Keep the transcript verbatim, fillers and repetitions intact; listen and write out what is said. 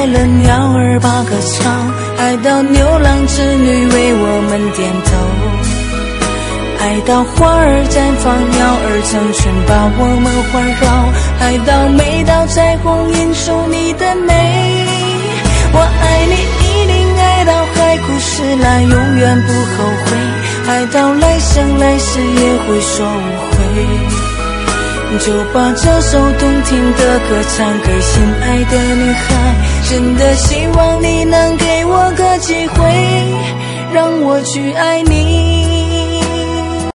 来了鸟儿把歌唱，爱到牛郎织女为我们点头，爱到花儿绽放，鸟儿成群把我们环绕，爱到每道彩虹映出你的美。我爱你一定爱到海枯石烂，永远不后悔，爱到来生来世也会说无悔。就把这首动听的歌唱给心爱的女孩，真的希望你能给我个机会，让我去爱你。